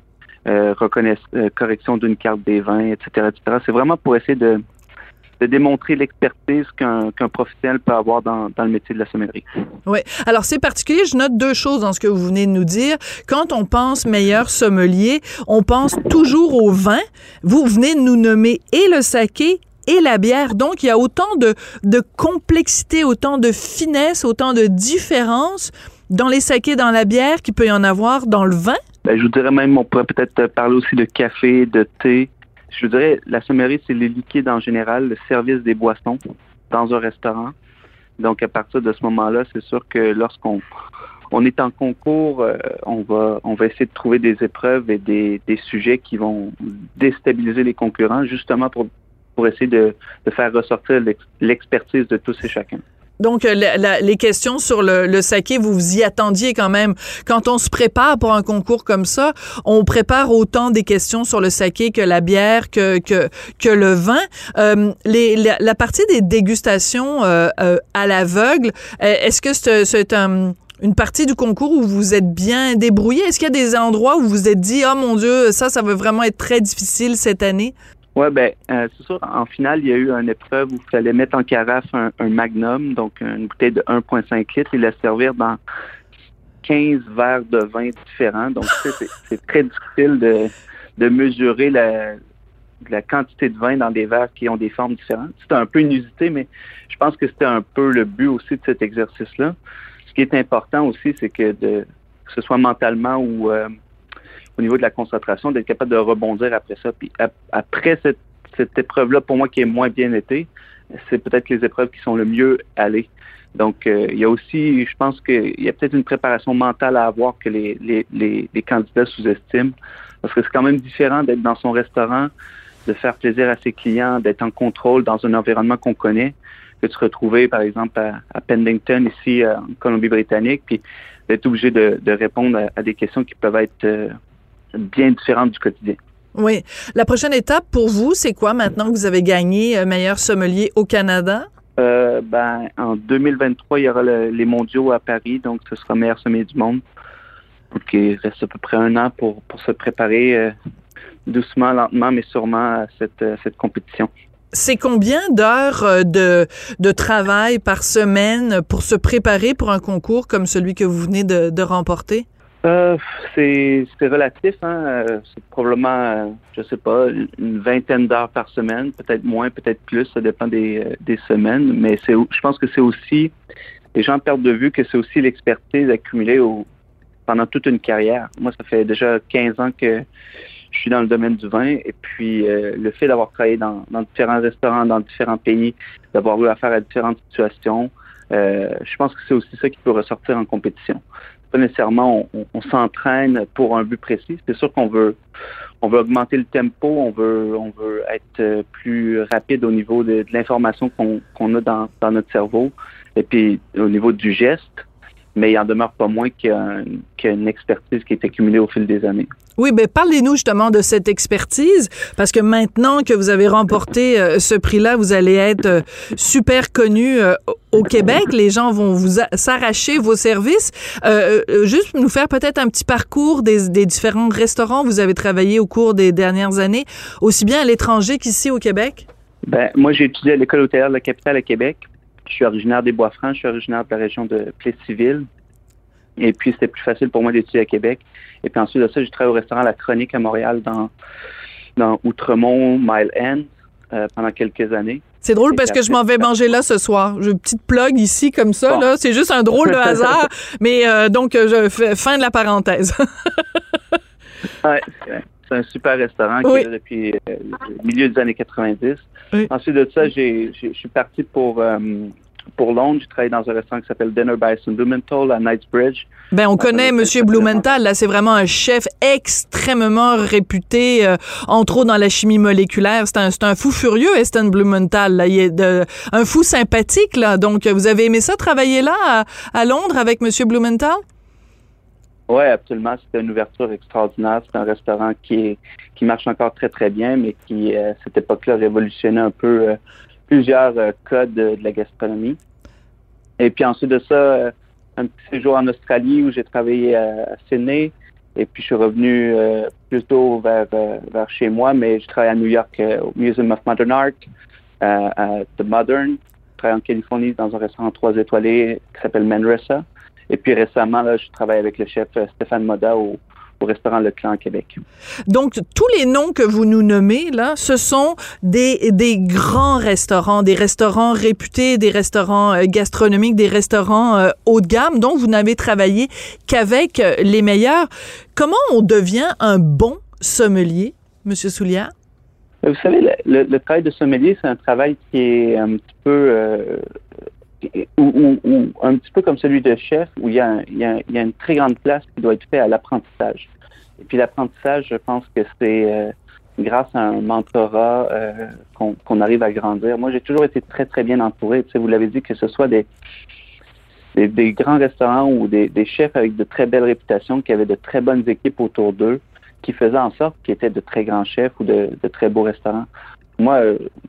correction d'une carte des vins, etc., etc. C'est vraiment pour essayer de démontrer l'expertise qu'un professionnel peut avoir dans le métier de la sommellerie. Oui. Alors, c'est particulier. Je note 2 choses dans ce que vous venez de nous dire. Quand on pense meilleur sommelier, on pense toujours au vin. Vous venez de nous nommer et le saké et la bière. Donc, il y a autant de complexité, autant de finesse, autant de différence dans les sakés, dans la bière qu'il peut y en avoir dans le vin. Je vous dirais même, on pourrait peut-être parler aussi de café, de thé. Je vous dirais, la sommellerie, c'est les liquides en général, le service des boissons dans un restaurant. Donc, à partir de ce moment-là, c'est sûr que lorsqu'on est en concours, on va essayer de trouver des épreuves et des sujets qui vont déstabiliser les concurrents, justement pour essayer de faire ressortir l'expertise de tous et chacun. Donc, les questions sur le saké, vous y attendiez quand même. Quand on se prépare pour un concours comme ça, on prépare autant des questions sur le saké que la bière, que le vin. La partie des dégustations à l'aveugle, est-ce que c'est une partie du concours où vous êtes bien débrouillé? Est-ce qu'il y a des endroits où vous vous êtes dit « Oh mon Dieu, ça va vraiment être très difficile cette année ». Oui, c'est sûr. En finale, il y a eu une épreuve où il fallait mettre en carafe un magnum, donc une bouteille de 1,5 litres, et la servir dans 15 verres de vin différents. Donc, c'est très difficile de mesurer la quantité de vin dans des verres qui ont des formes différentes. C'était un peu inusité, mais je pense que c'était un peu le but aussi de cet exercice-là. Ce qui est important aussi, c'est que ce soit mentalement ou au niveau de la concentration, d'être capable de rebondir après ça. Puis après cette épreuve-là, pour moi, qui est moins bien été, c'est peut-être les épreuves qui sont le mieux allées. Donc, il y a aussi, je pense qu'il y a peut-être une préparation mentale à avoir que les candidats sous-estiment. Parce que c'est quand même différent d'être dans son restaurant, de faire plaisir à ses clients, d'être en contrôle dans un environnement qu'on connaît, que de se retrouver, par exemple, à Pendington, ici, en Colombie-Britannique, puis d'être obligé de répondre à des questions qui peuvent être bien différentes du quotidien. Oui. La prochaine étape pour vous, c'est quoi maintenant que vous avez gagné meilleur sommelier au Canada? En 2023, il y aura les mondiaux à Paris, donc ce sera meilleur sommelier du monde. Donc, il reste à peu près 1 an pour se préparer doucement, lentement, mais sûrement à cette compétition. C'est combien d'heures de travail par semaine pour se préparer pour un concours comme celui que vous venez de remporter? C'est relatif, hein. C'est probablement, je sais pas, une vingtaine d'heures par semaine, peut-être moins, peut-être plus, ça dépend des semaines, mais je pense que c'est aussi, les gens perdent de vue que c'est aussi l'expertise accumulée pendant toute une carrière. Moi, ça fait déjà 15 ans que je suis dans le domaine du vin, et puis le fait d'avoir travaillé dans différents restaurants, dans différents pays, d'avoir eu affaire à différentes situations, je pense que c'est aussi ça qui peut ressortir en compétition. Pas nécessairement on s'entraîne pour un but précis. C'est sûr qu'on veut augmenter le tempo, on veut être plus rapide au niveau de l'information qu'on a dans notre cerveau. et puis au niveau du geste, mais il en demeure pas moins qu'il y a une expertise qui est accumulée au fil des années. Oui, ben parlez-nous justement de cette expertise, parce que maintenant que vous avez remporté ce prix-là, vous allez être super connu au Québec. Les gens vont s'arracher vos services. Juste nous faire peut-être un petit parcours des différents restaurants où vous avez travaillé au cours des dernières années, aussi bien à l'étranger qu'ici au Québec. Ben moi, j'ai étudié à l'École hôtelière de la capitale à Québec. Je suis originaire des Bois-Francs, je suis originaire de la région de Plessisville. Et puis, c'était plus facile pour moi d'étudier à Québec. Et puis ensuite de ça, j'ai travaillé au restaurant La Chronique à Montréal dans Outremont, Mile End, pendant quelques années. C'est drôle parce que je m'en vais manger là ce soir. J'ai une petite plug ici comme ça, bon. Là. C'est juste un drôle de hasard. Mais donc, je fais fin de la parenthèse. Ouais, c'est un super restaurant qui est là depuis le milieu des années 90. Oui. Ensuite de ça, je suis parti pour Londres. J'ai travaillé dans un restaurant qui s'appelle Dinner by St. Blumenthal à Knightsbridge. Ben, on connaît M. Blumenthal. Là, c'est vraiment un chef extrêmement réputé, entre autres dans la chimie moléculaire. C'est un fou furieux, Eston Blumenthal. Là. Il est un fou sympathique. Là. Donc, vous avez aimé ça, travailler là, à Londres, avec M. Blumenthal? Oui, absolument. C'était une ouverture extraordinaire. C'est un restaurant qui marche encore très, très bien, mais qui, à cette époque-là, révolutionnait un peu plusieurs codes de la gastronomie. Et puis ensuite de ça, un petit séjour en Australie où j'ai travaillé à Sydney. Et puis je suis revenu plutôt vers chez moi, mais je travaille à New York au Museum of Modern Art, à The Modern. Je travaille en Californie dans un restaurant 3 étoilés qui s'appelle Manresa. Et puis récemment, là, je travaille avec le chef Stéphane Moda au restaurant Le Clan à Québec. Donc, tous les noms que vous nous nommez, là, ce sont des grands restaurants, des restaurants réputés, des restaurants gastronomiques, des restaurants haut de gamme, dont vous n'avez travaillé qu'avec les meilleurs. Comment on devient un bon sommelier, M. Soulière? Vous savez, le travail de sommelier, c'est un travail qui est un petit peu... ou un petit peu comme celui de chef, où il y a une très grande place qui doit être faite à l'apprentissage. Et puis l'apprentissage, je pense que c'est grâce à un mentorat qu'on arrive à grandir. Moi, j'ai toujours été très, très bien entouré. Tu sais, vous l'avez dit, que ce soit des grands restaurants ou des chefs avec de très belles réputations, qui avaient de très bonnes équipes autour d'eux, qui faisaient en sorte qu'ils étaient de très grands chefs ou de très beaux restaurants. Moi,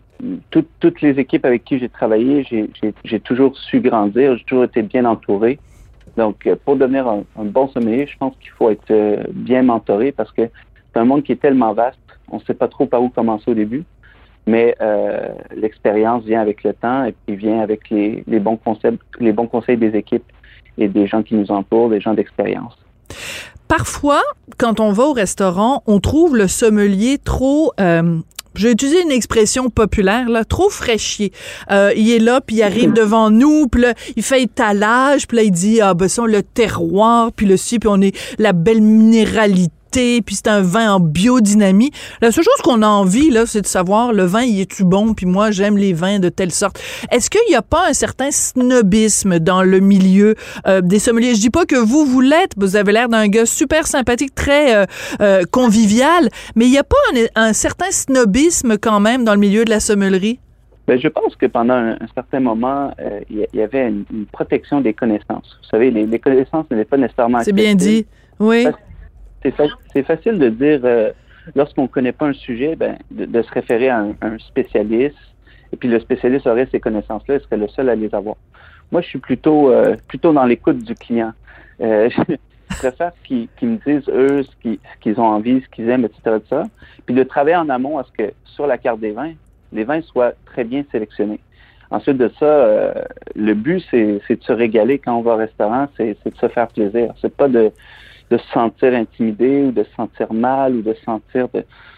toutes les équipes avec qui j'ai travaillé, j'ai toujours su grandir, j'ai toujours été bien entouré. Donc, pour devenir un bon sommelier, je pense qu'il faut être bien mentoré parce que c'est un monde qui est tellement vaste, on ne sait pas trop par où commencer au début, mais l'expérience vient avec le temps et puis vient avec les bons conseils des équipes et des gens qui nous entourent, des gens d'expérience. Parfois, quand on va au restaurant, on trouve le sommelier trop... je vais utiliser une expression populaire, là, trop fraîchier. Il est là, puis il arrive devant nous, puis là, il fait étalage, puis là, il dit, ça, le terroir, puis le ci, puis on est la belle minéralité, puis c'est un vin en biodynamie. La seule chose qu'on a envie, là, c'est de savoir, le vin, il est-tu bon, puis moi, j'aime les vins de telle sorte. Est-ce qu'il n'y a pas un certain snobisme dans le milieu des sommeliers? Je dis pas que vous l'êtes, vous avez l'air d'un gars super sympathique, très convivial, mais il n'y a pas un certain snobisme quand même dans le milieu de la sommellerie? Ben, je pense que pendant un certain moment, il y avait une protection des connaissances. Vous savez, les connaissances n'étaient pas nécessairement acceptées. C'est bien dit, oui. C'est facile de dire, lorsqu'on ne connaît pas un sujet, de se référer à un spécialiste, et puis le spécialiste aurait ces connaissances-là, il serait le seul à les avoir. Moi, je suis plutôt dans l'écoute du client. Je préfère qu'ils me disent, eux, ce qu'ils ont envie, ce qu'ils aiment, etc. Puis de travailler en amont à ce que, sur la carte des vins, les vins soient très bien sélectionnés. Ensuite de ça, le but, c'est de se régaler quand on va au restaurant, c'est de se faire plaisir. C'est pas de se sentir intimidé ou de se sentir mal ou de se sentir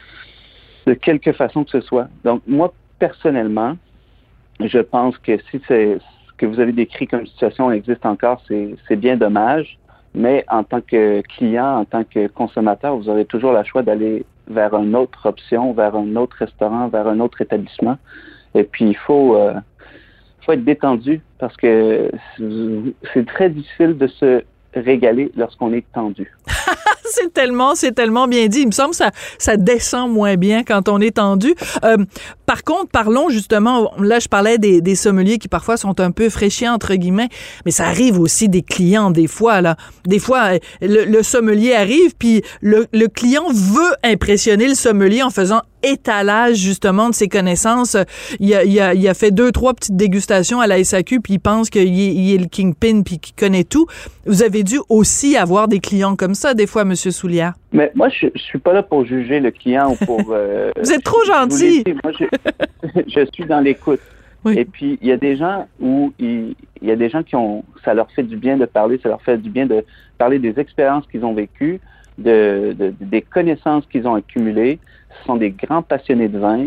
de quelque façon que ce soit. Donc, moi, personnellement, je pense que si c'est ce que vous avez décrit comme situation existe encore, c'est bien dommage, mais en tant que client, en tant que consommateur, vous aurez toujours le choix d'aller vers une autre option, vers un autre restaurant, vers un autre établissement. Et puis, il faut être détendu parce que c'est très difficile de se régaler lorsqu'on est tendu. C'est tellement bien dit. Il me semble que ça descend moins bien quand on est tendu. Par contre, parlons justement, là, je parlais des sommeliers qui parfois sont un peu fraîchis, entre guillemets, mais ça arrive aussi des clients, des fois, là. Des fois, le sommelier arrive, puis le client veut impressionner le sommelier en faisant étalage, justement, de ses connaissances. Il a fait 2-3 petites dégustations à la SAQ, puis il pense qu'il est le kingpin, puis qu'il connaît tout. Vous avez dû aussi avoir des clients comme ça, des fois, Monsieur Soulière. Mais moi, je suis pas là pour juger le client ou pour... Vous êtes trop gentil! Moi, je suis dans l'écoute. Oui. Et puis, il y a des gens qui ont... Ça leur fait du bien de parler, ça leur fait du bien de parler des expériences qu'ils ont vécues, des connaissances qu'ils ont accumulées. Ce sont des grands passionnés de vin,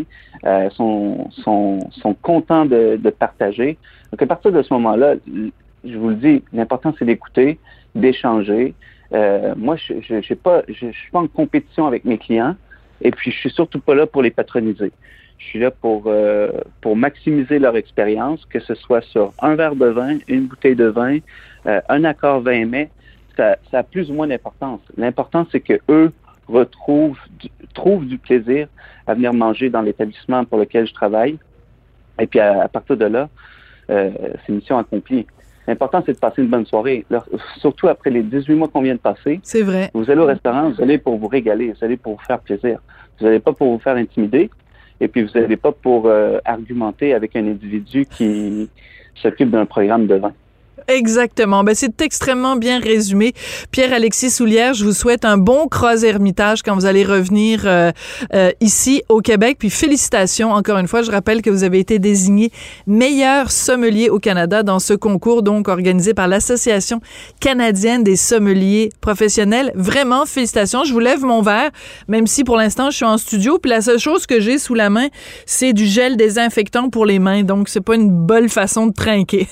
sont contents de partager. Donc, à partir de ce moment-là, je vous le dis, l'important, c'est d'écouter, d'échanger. Moi, je suis pas en compétition avec mes clients, et puis je suis surtout pas là pour les patroniser. Je suis là pour maximiser leur expérience, que ce soit sur un verre de vin, une bouteille de vin, un accord vin-mets. Ça a plus ou moins d'importance. L'important, c'est que eux trouvent du plaisir à venir manger dans l'établissement pour lequel je travaille. Et puis, à partir de là, c'est mission accomplie. L'important, c'est de passer une bonne soirée. Alors, surtout après les 18 mois qu'on vient de passer. C'est vrai. Vous allez au restaurant, vous allez pour vous régaler, vous allez pour vous faire plaisir. Vous n'allez pas pour vous faire intimider. Et puis, vous n'allez pas pour argumenter avec un individu qui s'occupe d'un programme de vin. Exactement. Ben, c'est extrêmement bien résumé. Pierre-Alexis Soulière, je vous souhaite un bon cross-Hermitage quand vous allez revenir ici au Québec. Puis félicitations encore une fois. Je rappelle que vous avez été désigné meilleur sommelier au Canada dans ce concours donc organisé par l'Association canadienne des sommeliers professionnels. Vraiment, félicitations. Je vous lève mon verre, même si pour l'instant je suis en studio. Puis la seule chose que j'ai sous la main, c'est du gel désinfectant pour les mains. Donc c'est pas une bonne façon de trinquer.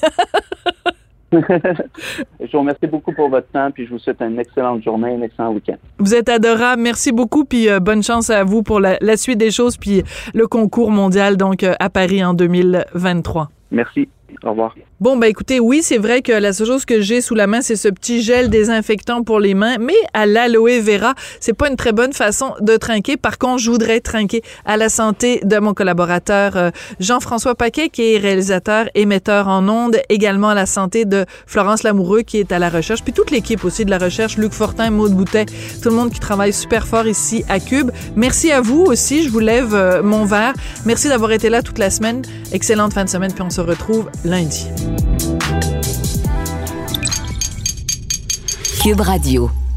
Je vous remercie beaucoup pour votre temps, puis je vous souhaite une excellente journée, un excellent week-end. Vous êtes adorable. Merci beaucoup, puis bonne chance à vous pour la suite des choses, puis le concours mondial donc à Paris en 2023. Merci. Au revoir. Bon, ben écoutez, oui, c'est vrai que la seule chose que j'ai sous la main, c'est ce petit gel désinfectant pour les mains, mais à l'aloe vera, c'est pas une très bonne façon de trinquer. Par contre, je voudrais trinquer à la santé de mon collaborateur Jean-François Paquet, qui est réalisateur et metteur en ondes, également à la santé de Florence Lamoureux, qui est à la recherche, puis toute l'équipe aussi de la recherche, Luc Fortin, Maude Boutet, tout le monde qui travaille super fort ici à Cube. Merci à vous aussi, je vous lève mon verre. Merci d'avoir été là toute la semaine. Excellente fin de semaine, puis on se retrouve lundi. Cube Radio.